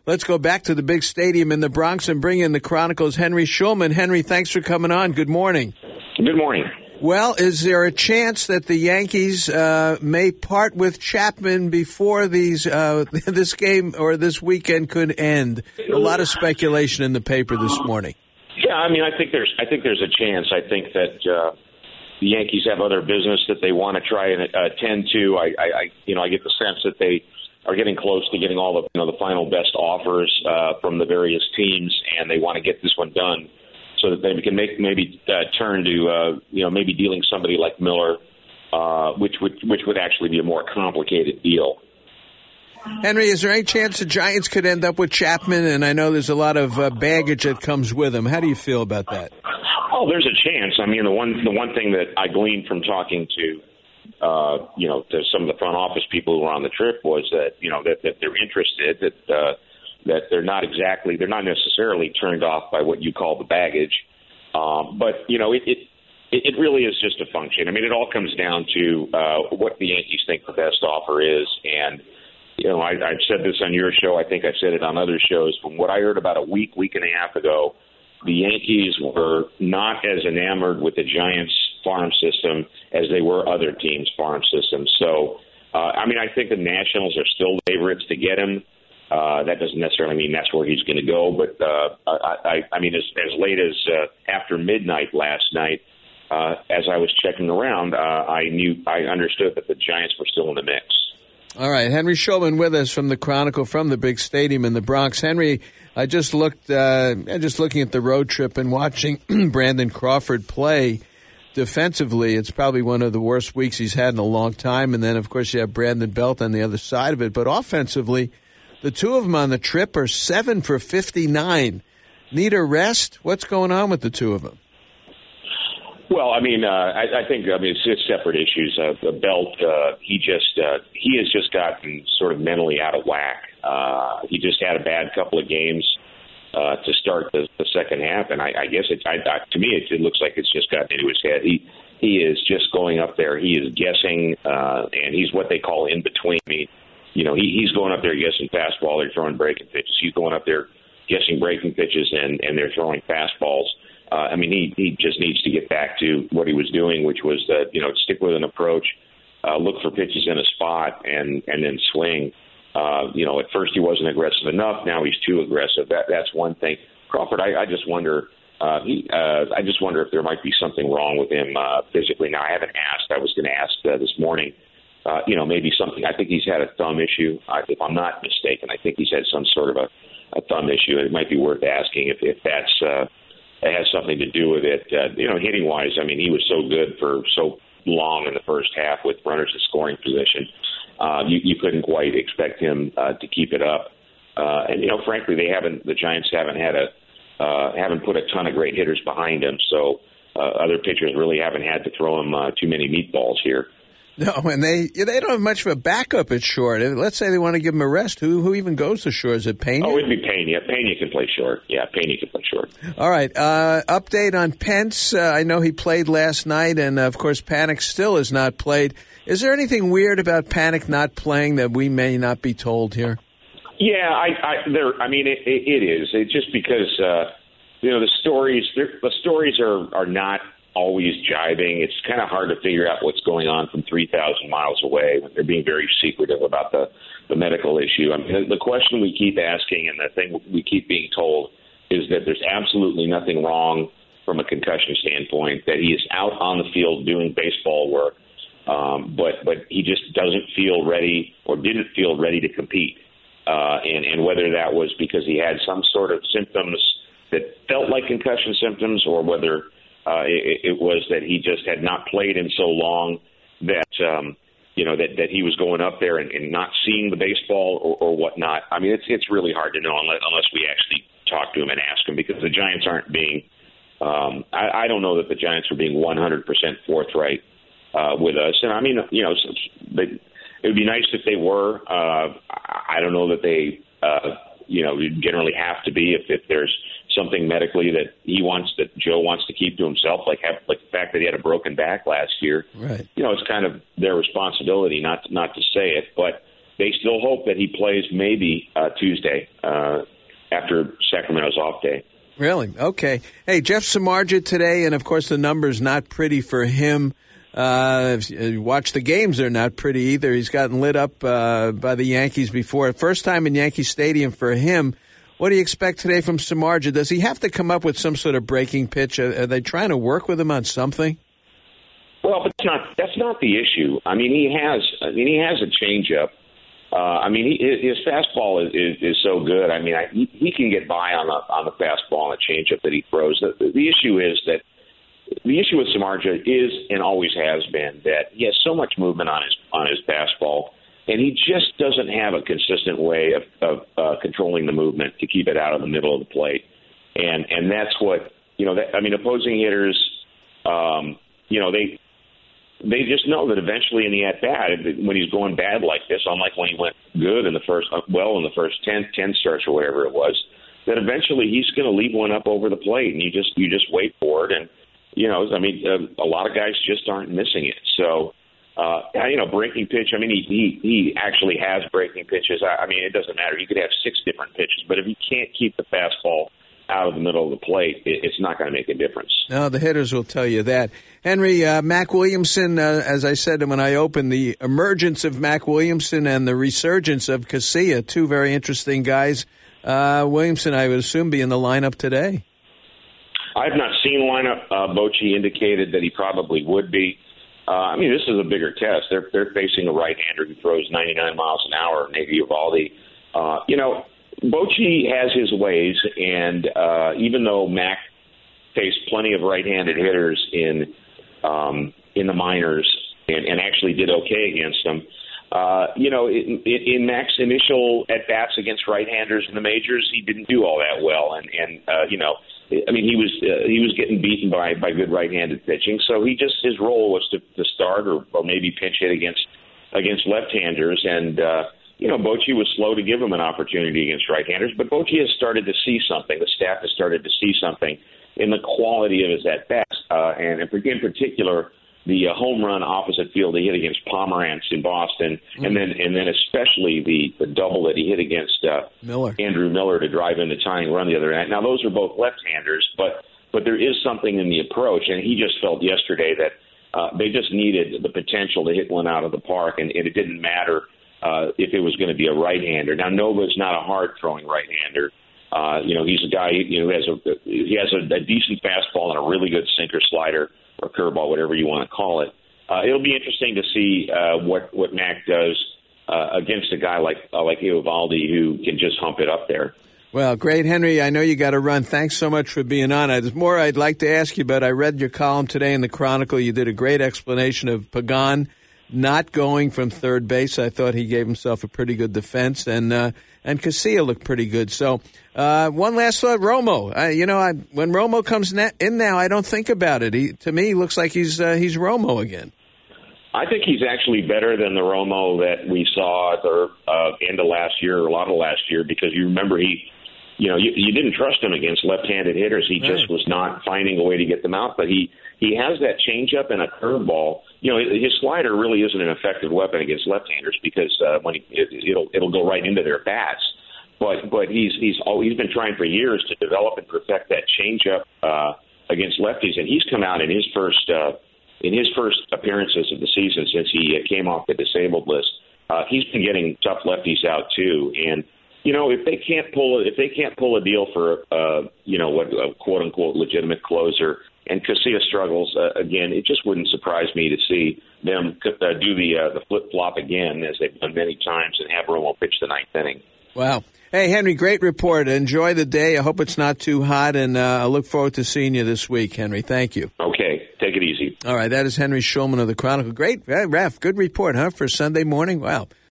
Let's go back to the big stadium in the Bronx and bring in the Chronicle's Henry Schulman. Henry, thanks for coming on. Good morning. Good morning. Well, is there a chance that the Yankees may part with Chapman before this game or this weekend could end? A lot of speculation in the paper this morning. Yeah, I mean, I think there's a chance. I think that the Yankees have other business that they want to try and attend to. I get the sense that they are getting close to getting all the final best offers from the various teams, and they want to get this one done, so that they can maybe turn to maybe dealing somebody like Miller, which would actually be a more complicated deal. Henry, is there any chance the Giants could end up with Chapman? And I know there's a lot of baggage that comes with him. How do you feel about that? Oh, there's a chance. I mean, the one thing that I gleaned from talking to some of the front office people who were on the trip was that that they're interested, that they're not necessarily turned off by what you call the baggage, but it really is just a function. I mean, it all comes down to what the Yankees think the best offer is, and I've said this on your show. I think I've said it on other shows. From what I heard about a week and a half ago, the Yankees were not as enamored with the Giants' farm system as they were other teams' farm systems. So, I think the Nationals are still favorites to get him. That doesn't necessarily mean that's where he's going to go, but as late as after midnight last night, as I was checking around, I understood that the Giants were still in the mix. All right, Henry Schulman with us from the Chronicle from the big stadium in the Bronx. Henry, I just looked, looking at the road trip and watching Brandon Crawford play defensively. It's probably one of the worst weeks he's had in a long time. And then, of course, you have Brandon Belt on the other side of it. But offensively, the two of them on the trip are 7 for 59. Need a rest? What's going on with the two of them? Well, I think it's separate issues. Belt, he has just gotten sort of mentally out of whack. He just had a bad couple of games to start the second half, and I guess to me it looks like it's just gotten into his head. He is just going up there. He is guessing, and he's what they call in between. He's going up there guessing fastball. They're throwing breaking pitches. He's going up there guessing breaking pitches, and they're throwing fastballs. He just needs to get back to what he was doing, which was stick with an approach, look for pitches in a spot, and then swing. At first he wasn't aggressive enough. Now he's too aggressive. That's one thing. Crawford, I just wonder. I just wonder if there might be something wrong with him physically. Now I haven't asked. I was going to ask this morning. Maybe something. I think he's had a thumb issue. If I'm not mistaken, I think he's had some sort of a thumb issue. It might be worth asking if that's. It has something to do with it. Hitting wise, he was so good for so long in the first half with runners in scoring position. You couldn't quite expect him to keep it up. Frankly, the Giants haven't put a ton of great hitters behind him. So other pitchers really haven't had to throw him too many meatballs here. No, and they don't have much of a backup at short. Let's say they want to give him a rest. Who even goes to short? Is it Pena? Oh, it'd be Pena. Pena can play short. Yeah, Pena can play short. All right. Update on Pence. I know he played last night, and, of course, Panik still has not played. Is there anything weird about Panik not playing that we may not be told here? Yeah, it is. It's just because, the stories are not always jibing. It's kind of hard to figure out what's going on from 3,000 miles away. They're being very secretive about the medical issue. The question we keep asking and the thing we keep being told is that there's absolutely nothing wrong from a concussion standpoint, that he is out on the field doing baseball work, but he just doesn't feel ready or didn't feel ready to compete. And whether that was because he had some sort of symptoms that felt like concussion symptoms, or whether it was that he just had not played in so long that that he was going up there and not seeing the baseball or whatnot. It's really hard to know unless we actually talk to him and ask him, because the Giants aren't being. I don't know that the Giants are being 100% forthright with us. And it would be nice if they were. I don't know that they generally have to be if there's something medically that Joe wants to keep to himself, like the fact that he had a broken back last year. Right. It's kind of their responsibility not to say it, but they still hope that he plays maybe Tuesday after Sacramento's off day. Really? Okay. Hey, Jeff Samardzija today, and of course the numbers not pretty for him. If you watch the games, they're not pretty either. He's gotten lit up by the Yankees before. First time in Yankee Stadium for him. What do you expect today from Samardzija? Does he have to come up with some sort of breaking pitch? Are they trying to work with him on something? Well, but that's not the issue. I mean, he has a changeup. His fastball is so good. I mean, he can get by on the fastball and the changeup that he throws. The issue is that the issue with Samardzija is and always has been that he has so much movement on his fastball, and he just doesn't have a consistent way of controlling the movement to keep it out of the middle of the plate. And that's what opposing hitters, they just know that eventually in the at-bat, when he's going bad like this, unlike when he went good in the first 10 starts or whatever it was, that eventually he's going to leave one up over the plate, and you just wait for it. And, a lot of guys just aren't missing it. So, breaking pitch, he actually has breaking pitches. It doesn't matter. He could have 6 different pitches, but if he can't keep the fastball out of the middle of the plate, it's not going to make a difference. No, the hitters will tell you that. Henry, Mac Williamson, as I said when I opened, the emergence of Mac Williamson and the resurgence of Casilla, 2 very interesting guys. Williamson, I would assume, be in the lineup today. I have not seen the lineup. Bochy indicated that he probably would be. This is a bigger test. They're facing a right-hander who throws 99 miles an hour, Nate Eovaldi. Bochy has his ways, and even though Mac faced plenty of right-handed hitters in the minors and actually did okay against them, in Mac's initial at-bats against right-handers in the majors, he didn't do all that well, he was getting beaten by good right-handed pitching, so his role was to start or maybe pinch hit against left-handers, and Bochy was slow to give him an opportunity against right-handers, but Bochy has started to see something. The staff has started to see something in the quality of his at-bats, and in particular, the home run opposite field he hit against Pomerantz in Boston, and then especially the double that he hit against Andrew Miller to drive in the tying run the other night. Now, those are both left-handers, but there is something in the approach, and he just felt yesterday that they just needed the potential to hit one out of the park, and it didn't matter if it was going to be a right-hander. Now, Nova's not a hard-throwing right-hander. He's a guy who has a decent fastball and a really good sinker slider or curveball, whatever you want to call it. It'll be interesting to see what Mac does against a guy like Eovaldi who can just hump it up there. Well, great, Henry. I know you got to run. Thanks so much for being on. There's more I'd like to ask you, but I read your column today in the Chronicle. You did a great explanation of Pagan not going from third base. I thought he gave himself a pretty good defense, and Casilla looked pretty good. So one last thought, Romo. When Romo comes in now, I don't think about it. To me, he looks like he's Romo again. I think he's actually better than the Romo that we saw at the end of last year, or a lot of last year, because you remember you didn't trust him against left-handed hitters. He just was not finding a way to get them out. But he has that changeup and a curveball. His slider really isn't an effective weapon against left-handers because it'll go right into their bats. But he's been trying for years to develop and perfect that changeup against lefties, and he's come out in his first appearances of the season since he came off the disabled list. He's been getting tough lefties out too, and if they can't pull a deal for what a quote unquote legitimate closer, and Casilla struggles again, it just wouldn't surprise me to see them do the flip flop again as they've done many times and have Romo pitch the 9th inning. Wow. Hey, Henry, great report. Enjoy the day. I hope it's not too hot, and I look forward to seeing you this week, Henry. Thank you. Okay. Take it easy. All right. That is Henry Schulman of the Chronicle. Great, Raf. Good report, huh, for Sunday morning? Wow.